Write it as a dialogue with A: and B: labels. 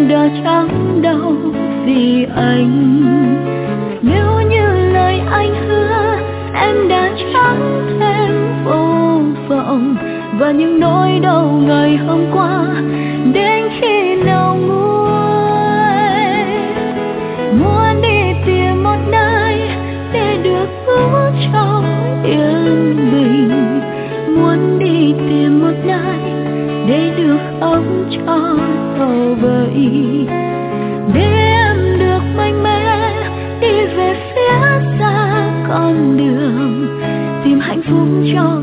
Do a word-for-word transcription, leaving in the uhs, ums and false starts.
A: đã chẳng đau vì anh. Nếu như lời anh hứa em đã chẳng thêm vô vọng, và những nỗi đau ngày hôm qua đến khi nào nguôi. Muốn đi tìm một nơi để được ngủ trong yên bình, muốn đi tìm một nơi để được ấm cho tàu vẫy, để em được mạnh mẽ đi về phía xa con đường tìm hạnh phúc cho